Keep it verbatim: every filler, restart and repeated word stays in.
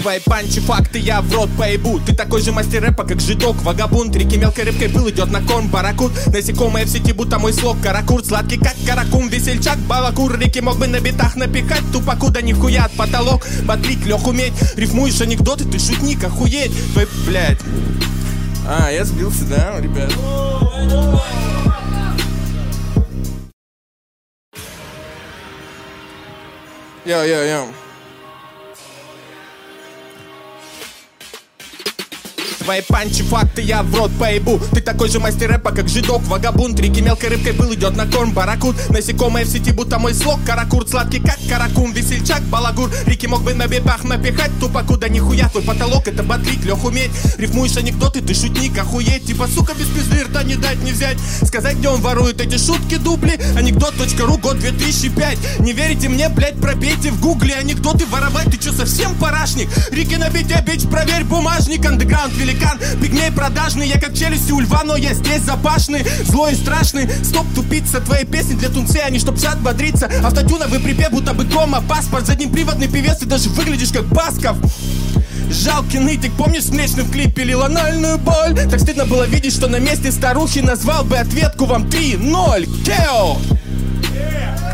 Твои панчи, факты я в рот поебу. Ты такой же мастер рэпа, как жидок, вагабунт. Реки мелкой рыбкой пыл идет на корм барракуд. Насекомые в сети, будто мой слог. Каракурт, сладкий как каракум, весельчак, балакур. Реки мог бы на битах напихать тупаку, да нихуя от потолок. Батлик, лег уметь, рифмуешь анекдоты, ты шутник, охуеть. Твой, блядь. А, я сбился, да, ребят? Йо-йо-йо. Твои панчи, факты я в рот поебу. Ты такой же мастер рэпа, как жидок, вагабунт. Реки мелкой рыбкой пыл идет на корм барракуд. Насекомые в сети, будто мой слог. Каракурт, сладкий как каракум, весельчак, балагур. Реки мог бы на бибах напихать тупаку, да нихуя. Твой потолок это батлик, лег уметь. Рифмуешь анекдоты, ты шутник, охуеть. Типа, сука, без пизды рта не дать, не взять. Сказать, где он ворует эти шутки, дубли. Анекдот точка ру, год две тысячи пять. Не верите мне, блять, пробейте в гугле. Анекдоты воровать, ты чё, совсем парашник? Реки набития, бич, проверь бумажник. Андеграунд, великан, пигмей продажный. Я как челюсти у льва, но я здесь запашный. Злой и страшный, стоп, тупица. Твои песни для тунцей, они чтоб чат бодриться. Автотюновый припев, будто бы кома, паспорт. Заднеприводный певец, ты даже выглядишь как Басков. Жалкий нытик, помнишь, в млечном клипе лил анальную боль? Так стыдно было видеть, что на месте старухи назвал бы ответку вам три ноль. Кео!